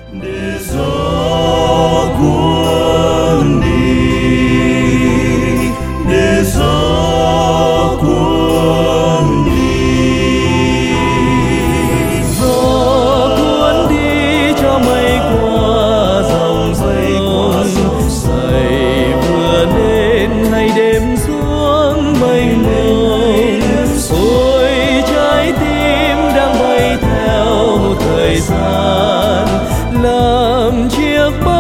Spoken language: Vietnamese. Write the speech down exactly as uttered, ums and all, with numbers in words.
để gió cuốn đi, để gió cuốn đi, gió cuốn đi cho mây qua dòng sông, dậy vừa lên hay đêm xuống mênh mông. Ôi trái tim đang bay theo thời gian, làm chiếc bóng